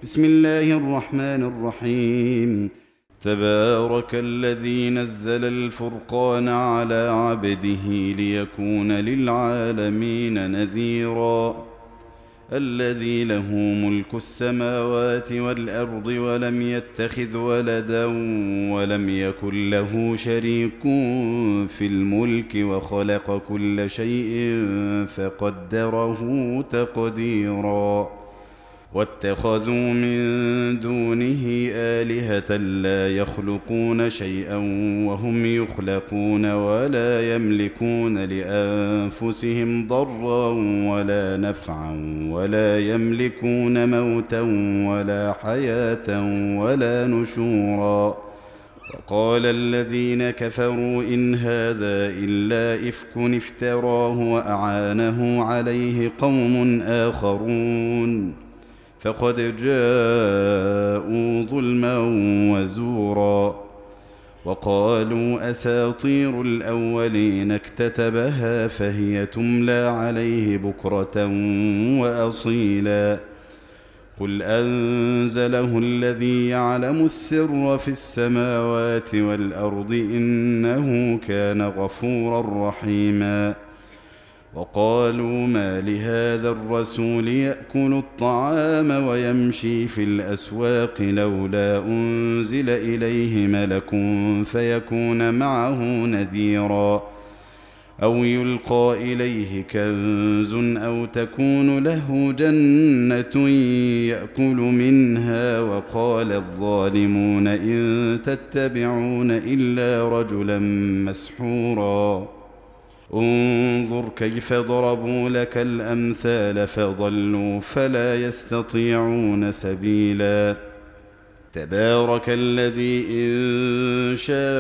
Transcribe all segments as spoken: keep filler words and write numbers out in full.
بسم الله الرحمن الرحيم. تبارك الذي نزل الفرقان على عبده ليكون للعالمين نذيرا. الذي له ملك السماوات والأرض ولم يتخذ ولدا ولم يكن له شريك في الملك وخلق كل شيء فقدره تقديرا. واتخذوا من دونه آلهة لا يخلقون شيئا وهم يخلقون ولا يملكون لأنفسهم ضرا ولا نفعا ولا يملكون موتا ولا حياة ولا نشورا. وقال الذين كفروا إن هذا إلا إفك افتراه وأعانه عليه قوم آخرون فقد جاءوا ظلما وزورا. وقالوا أساطير الأولين اكتتبها فهي تملى عليه بكرة وأصيلا. قل أنزله الذي يعلم السر في السماوات والأرض إنه كان غفورا رحيما. وقالوا ما لهذا الرسول يأكل الطعام ويمشي في الأسواق لولا أنزل إليه ملك فيكون معه نذيرا أو يلقى إليه كنز أو تكون له جنة يأكل منها. وقال الظالمون إن تتبعون إلا رجلا مسحورا. انظر كيف ضربوا لك الأمثال فضلوا فلا يستطيعون سبيلا. تبارك الذي إن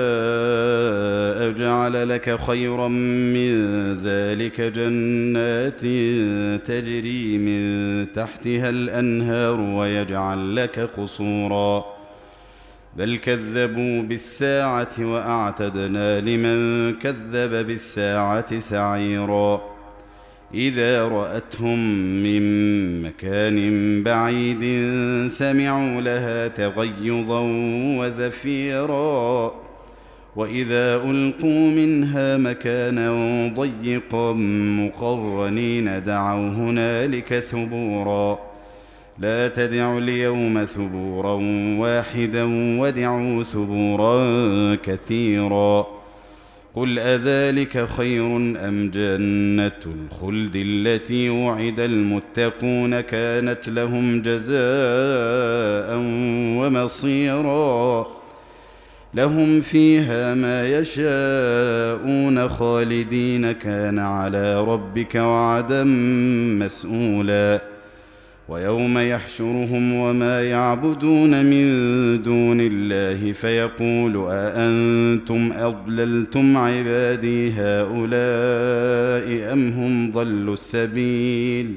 شاء جعل لك خيرا من ذلك جنات تجري من تحتها الأنهار ويجعل لك قصورا. بل كذبوا بالساعة وأعتدنا لمن كذب بالساعة سعيرا. إذا رأتهم من مكان بعيد سمعوا لها تغيظا وزفيرا. وإذا ألقوا منها مكانا ضيقا مقرنين دعوا هنالك ثبورا. لا تدعوا اليوم ثبورا واحدا وادعوا ثبورا كثيرا. قل أذلك خير أم جنة الخلد التي وعد المتقون كانت لهم جزاء ومصيرا. لهم فيها ما يشاءون خالدين كان على ربك وعدا مسئولا. ويوم يحشرهم وما يعبدون من دون الله فيقول أأنتم أضللتم عبادي هؤلاء أم هم ضلوا السبيل.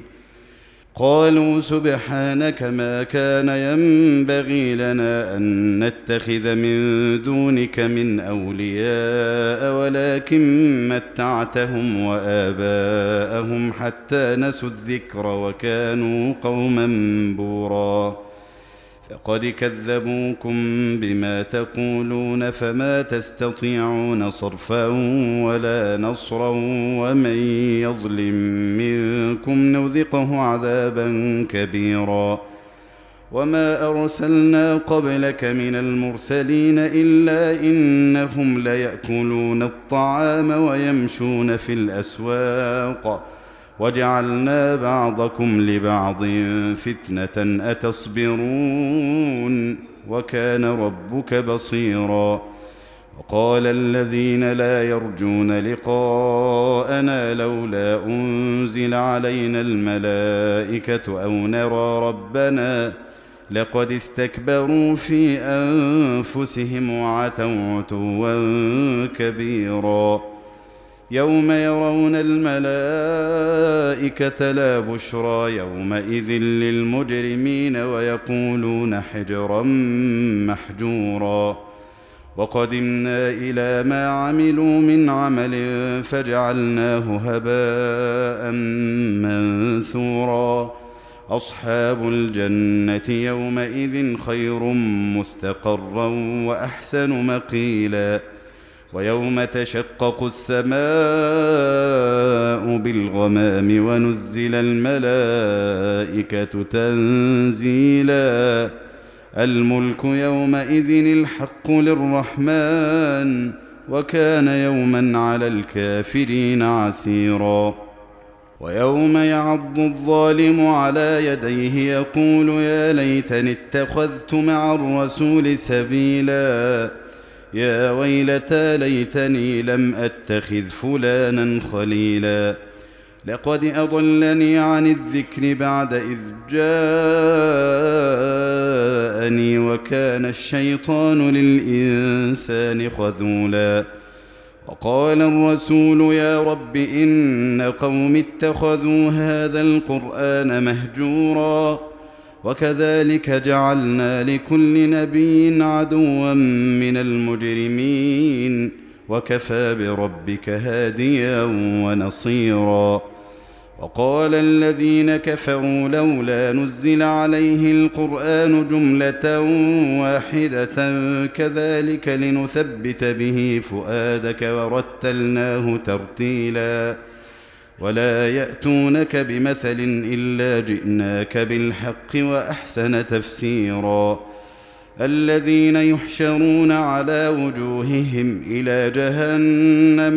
قالوا سبحانك ما كان ينبغي لنا أن نتخذ من دونك من أولياء ولكن متعتهم وآباءهم حتى نسوا الذكر وكانوا قوما بورا. فقد كذبوكم بما تقولون فما تستطيعون صرفا ولا نصرا ومن يظلم منكم نذقه عذابا كبيرا. وما أرسلنا قبلك من المرسلين إلا إنهم ليأكلون الطعام ويمشون في الأسواق وجعلنا بعضكم لبعض فتنة أتصبرون وكان ربك بصيرا. وقال الذين لا يرجون لقاءنا لولا أنزل علينا الملائكة أو نرى ربنا لقد استكبروا في أنفسهم وعتوا عتوا كبيرا. يوم يرون الملائكة لا بشرى يومئذ للمجرمين ويقولون حجرا محجورا. وقدمنا إلى ما عملوا من عمل فجعلناه هباء منثورا. أصحاب الجنة يومئذ خير مستقرا وأحسن مقيلا ويوم تشقق السماء بالغمام ونزل الملائكة تنزيلا الملك يومئذ الحق للرحمن وكان يوما على الكافرين عسيرا ويوم يعض الظالم على يديه يقول يا ليتني اتخذت مع الرسول سبيلا يا ويلتى ليتني لم أتخذ فلانا خليلا لقد أضلني عن الذكر بعد إذ جاءني وكان الشيطان للإنسان خذولا وقال الرسول يا رب إن قوم اتخذوا هذا القرآن مهجورا وكذلك جعلنا لكل نبي عدوا من المجرمين وكفى بربك هاديا ونصيرا وقال الذين كفروا لولا نزل عليه القرآن جملة واحدة كذلك لنثبت به فؤادك ورتلناه ترتيلا ولا يأتونك بمثل إلا جئناك بالحق وأحسن تفسيرا الذين يحشرون على وجوههم إلى جهنم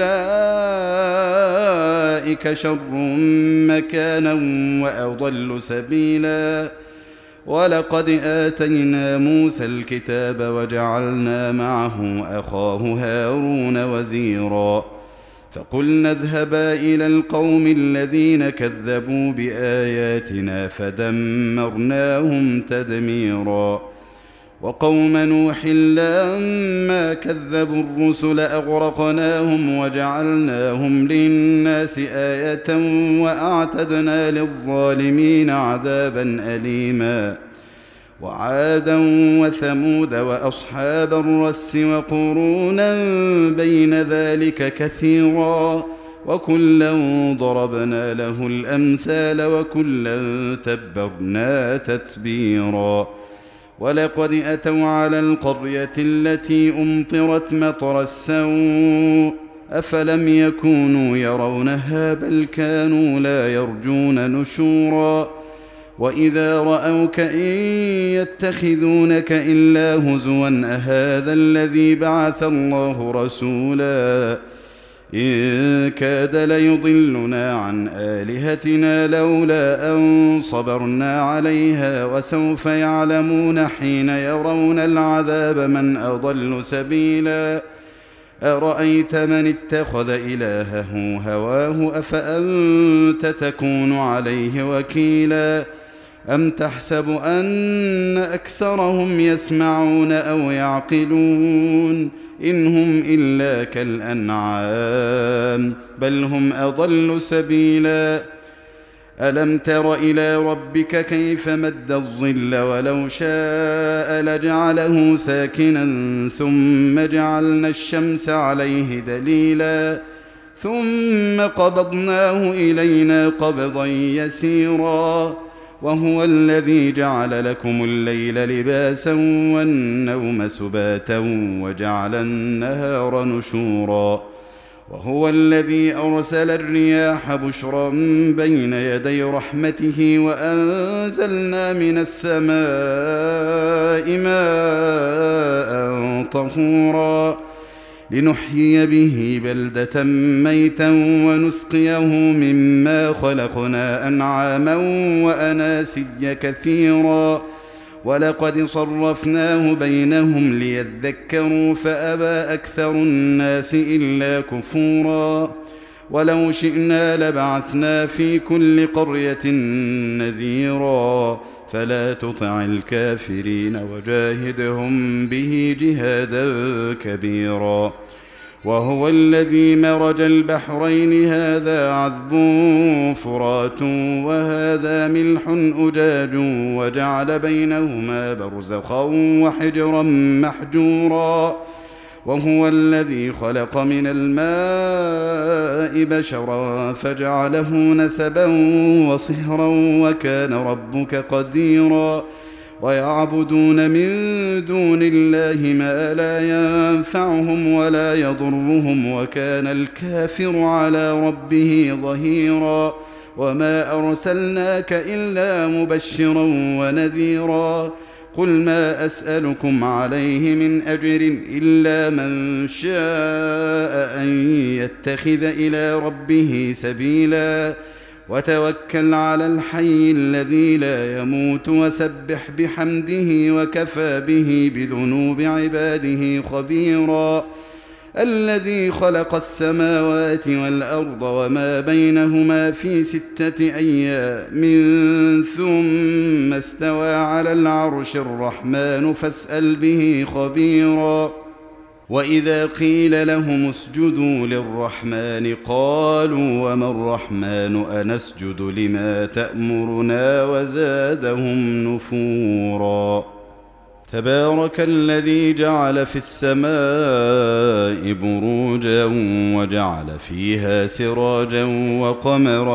أولئك شر مكانا وأضل سبيلا ولقد آتينا موسى الكتاب وجعلنا معه أخاه هارون وزيرا فقلنا اذهبا إلى القوم الذين كذبوا بآياتنا فدمرناهم تدميرا وقوم نوح لما كذبوا الرسل أغرقناهم وجعلناهم للناس آية وأعتدنا للظالمين عذابا أليما وعادا وثمود وأصحاب الرس وقرونا بين ذلك كثيرا وكلا ضربنا له الأمثال وكلا تبرنا تتبيرا ولقد أتوا على القرية التي أمطرت مطر السوء أفلم يكونوا يرونها بل كانوا لا يرجون نشورا وإذا رأوك إن يتخذونك إلا هزوا أهذا الذي بعث الله رسولا إن كاد ليضلنا عن آلهتنا لولا أن صبرنا عليها وسوف يعلمون حين يرون العذاب من أضل سبيلا أرأيت من اتخذ إلهه هواه أفأنت تكون عليه وكيلا أم تحسب أن أكثرهم يسمعون أو يعقلون إن هم إلا كالأنعام بل هم أضل سبيلا ألم تر إلى ربك كيف مد الظل ولو شاء لجعله ساكنا ثم جعلنا الشمس عليه دليلا ثم قبضناه إلينا قبضا يسيرا وهو الذي جعل لكم الليل لباسا والنوم سباتا وجعل النهار نشورا وهو الذي أرسل الرياح بشرا بين يدي رحمته وأنزلنا من السماء ماء طهورا لنحيي به بلدة ميتا ونسقيه مما خلقنا أنعاما وأناسيا كثيرا ولقد صرفناه بينهم ليذكروا فأبى أكثر الناس إلا كفورا ولو شئنا لبعثنا في كل قرية نذيرا فلا تطع الكافرين وجاهدهم به جهادا كبيرا وهو الذي مرج البحرين هذا عذب فرات وهذا ملح أجاج وجعل بينهما برزخا وحجرا محجورا وهو الذي خلق من الماء بشرا فجعله نسبا وصهرا وكان ربك قديرا ويعبدون من دون الله ما لا ينفعهم ولا يضرهم وكان الكافر على ربه ظهيرا وما أرسلناك إلا مبشرا ونذيرا قل ما أسألكم عليه من أجر إلا من شاء أن يتخذ إلى ربه سبيلا وتوكل على الحي الذي لا يموت وسبح بحمده وكفى به بذنوب عباده خبيرا الذي خلق السماوات والأرض وما بينهما في ستة أيام ثم استوى على العرش الرحمن فاسأل به خبيرا وإذا قيل لهم اسجدوا للرحمن قالوا وما الرحمن أنسجد لما تأمرنا وزادهم نفورا تبارك الذي جعل في السماء بروجا وجعل فيها سراجا وقمرا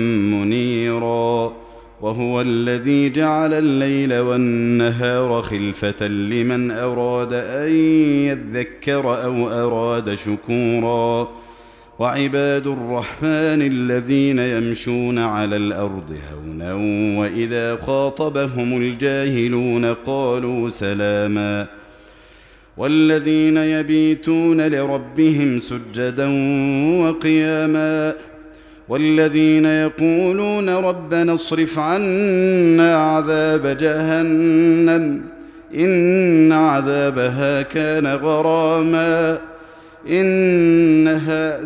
منيرا وهو الذي جعل الليل والنهار خلفة لمن أراد أن يذكر أو أراد شكورا وعباد الرحمن الذين يمشون على الأرض هونا وإذا خاطبهم الجاهلون قالوا سلاما والذين يبيتون لربهم سجدا وقياما والذين يقولون ربنا اصرف عنا عذاب جهنم إن عذابها كان غراما إنها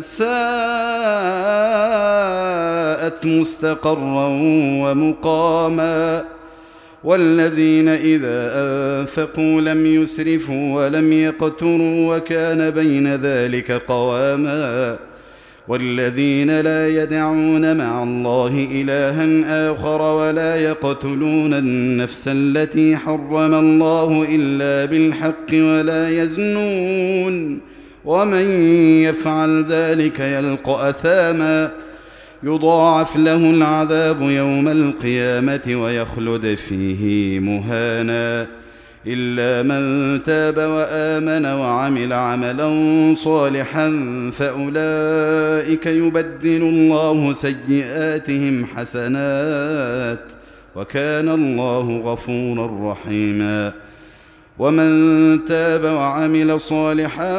ساءت مستقرا ومقاما والذين إذا أنفقوا لم يسرفوا ولم يقتروا وكان بين ذلك قواما والذين لا يدعون مع الله إلها آخر ولا يقتلون النفس التي حرم الله إلا بالحق ولا يزنون ومن يفعل ذلك يلقى أثاما يضاعف له العذاب يوم القيامة ويخلد فيه مهانا إلا من تاب وآمن وعمل عملا صالحا فأولئك يبدل الله سيئاتهم حسنات وكان الله غفورا رحيما ومن تاب وعمل صالحا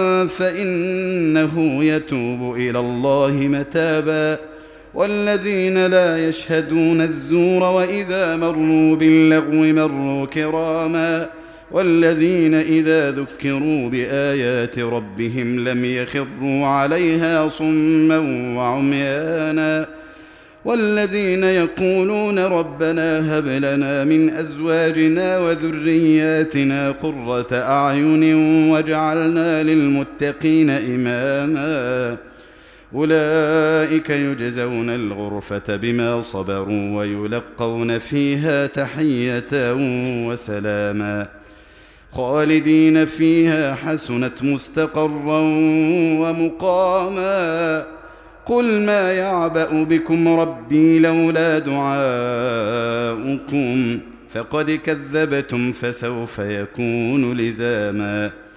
فإنه يتوب إلى الله متابا والذين لا يشهدون الزور وإذا مروا باللغو مروا كراما والذين إذا ذكروا بآيات ربهم لم يخروا عليها صما وعميانا والذين يقولون ربنا هب لنا من أزواجنا وذرياتنا قرة أعين واجعلنا للمتقين إماما أولئك يجزون الغرفة بما صبروا ويلقون فيها تحية وسلاما خالدين فيها حسنت مستقرا ومقاما قل ما يعبأ بكم ربي لولا دعاؤكم فقد كذبتم فسوف يكون لزاما